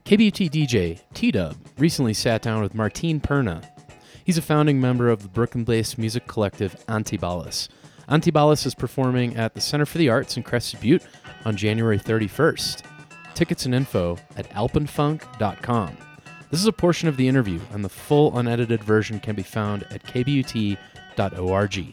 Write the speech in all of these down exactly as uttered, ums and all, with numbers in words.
K B U T D J T-Dub recently sat down with Martin Perna. He's a founding member of the Brooklyn-based music collective Antibalas. Antibalas is performing at the Center for the Arts in Crested Butte on January thirty-first. Tickets and info at alpenfunk dot com. This is a portion of the interview, and the full unedited version can be found at k b u t dot org.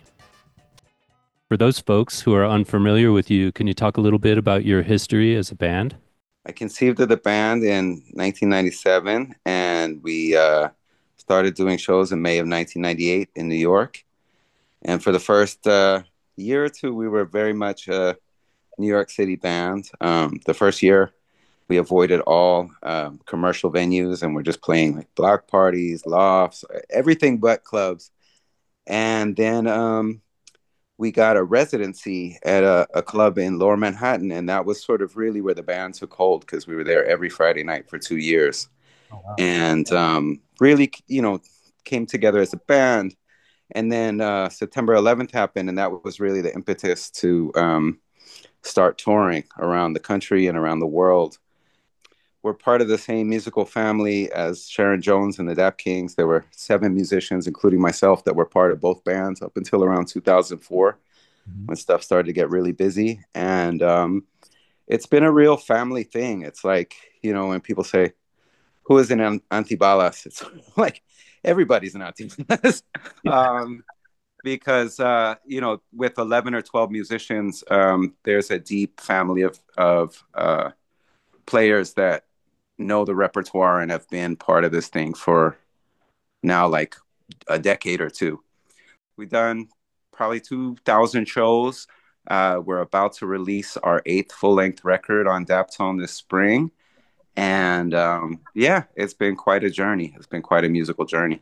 For those folks who are unfamiliar with you, can you talk a little bit about your history as a band? I conceived of the band in nineteen ninety-seven, and we uh, started doing shows in May of nineteen ninety-eight in New York. And for the first uh, year or two, we were very much a New York City band. Um, the first year, we avoided all um, commercial venues, and we're just playing like block parties, lofts, everything but clubs. And then um, we got a residency at a, a club in Lower Manhattan, and that was sort of really where the band took hold, because we were there every Friday night for two years. Oh, wow. And um, really, you know, came together as a band. And then uh, September eleventh happened, and that was really the impetus to um, start touring around the country and around the world. We're part of the same musical family as Sharon Jones and the Dap Kings. There were seven musicians, including myself, that were part of both bands up until around two thousand four, mm-hmm. when stuff started to get really busy. And um, it's been a real family thing. It's like, you know, when people say, who is an Antibalas? It's like, everybody's an Antibalas. um, because, uh, you know, with eleven or twelve musicians, um, there's a deep family of, of uh, players that know the repertoire and have been part of this thing for now like a decade or two. We've done probably two thousand shows. Uh, we're about to release our eighth full-length record on Daptone this spring. And um, yeah, it's been quite a journey. It's been quite a musical journey.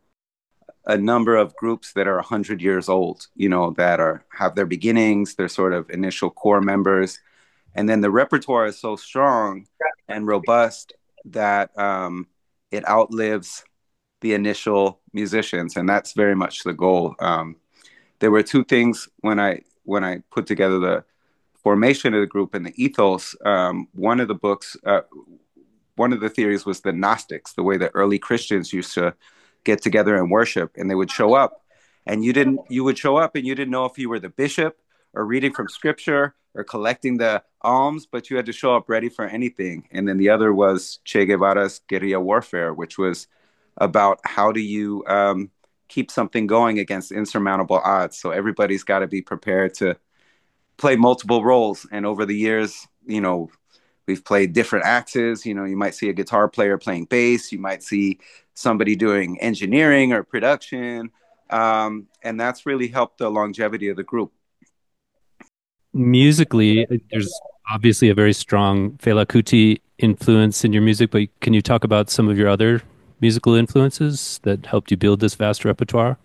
A number of groups that are one hundred years old, you know, that are have their beginnings, their sort of initial core members. And then the repertoire is so strong and robust that um, it outlives the initial musicians, and that's very much the goal. Um, there were two things when I when I put together the formation of the group and the ethos. Um, one of the books, uh, one of the theories was the Gnostics, the way that early Christians used to get together and worship, and they would show up, and you didn't. You would show up, and you didn't know if you were the bishop or reading from scripture or collecting the alms, but you had to show up ready for anything. And then the other was Che Guevara's guerrilla warfare, which was about how do you um, keep something going against insurmountable odds. So everybody's got to be prepared to play multiple roles. And over the years, you know, we've played different axes. You know, you might see a guitar player playing bass. You might see somebody doing engineering or production. Um, and that's really helped the longevity of the group. Musically, there's obviously a very strong Fela Kuti influence in your music, but can you talk about some of your other musical influences that helped you build this vast repertoire?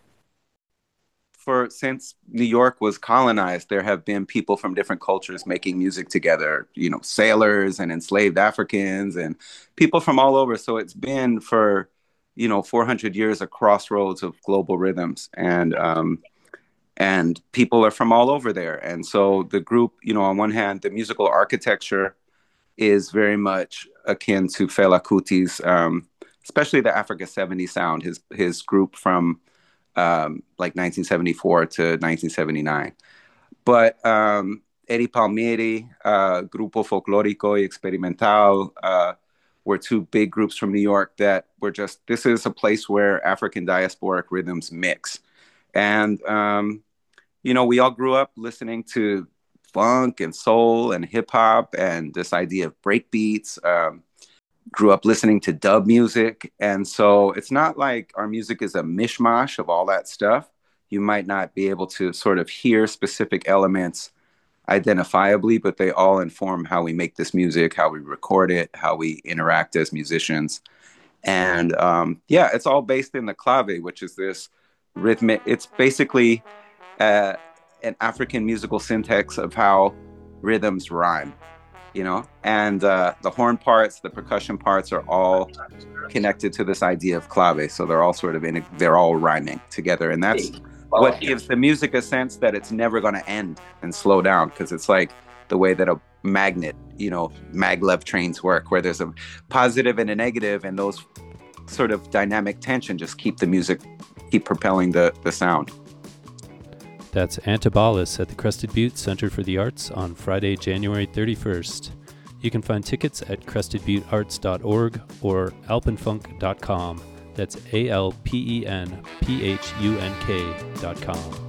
For since New York was colonized, there have been people from different cultures making music together, you know, sailors and enslaved Africans and people from all over. So it's been for, you know, four hundred years, a crossroads of global rhythms. And, um, And people are from all over there. And so the group, you know, on one hand, the musical architecture is very much akin to Fela Kuti's, um, especially the Africa seventy sound, his his group from um, like nineteen seventy-four to nineteen seventy-nine. But um, Eddie Palmieri, uh, Grupo Folclórico y Experimental, uh, were two big groups from New York that were just, this is a place where African diasporic rhythms mix. And, um, you know, we all grew up listening to funk and soul and hip hop and this idea of break beats, um, grew up listening to dub music. And so it's not like our music is a mishmash of all that stuff. You might not be able to sort of hear specific elements identifiably, but they all inform how we make this music, how we record it, how we interact as musicians. And um, yeah, it's all based in the clave, which is this rhythmic, it's basically uh, an African musical syntax of how rhythms rhyme, you know, and uh, the horn parts, the percussion parts are all connected to this idea of clave. So they're all sort of in, they're all rhyming together. And that's what gives the music a sense that it's never going to end and slow down, because it's like the way that a magnet, you know, maglev trains work, where there's a positive and a negative, and those sort of dynamic tension just keep the music, keep propelling the, the sound. That's Antibalas at the Crested Butte Center for the Arts on Friday, January thirty-first. You can find tickets at crested butte arts dot org or alpenfunk dot com. That's A L P E N P H U N K dot com.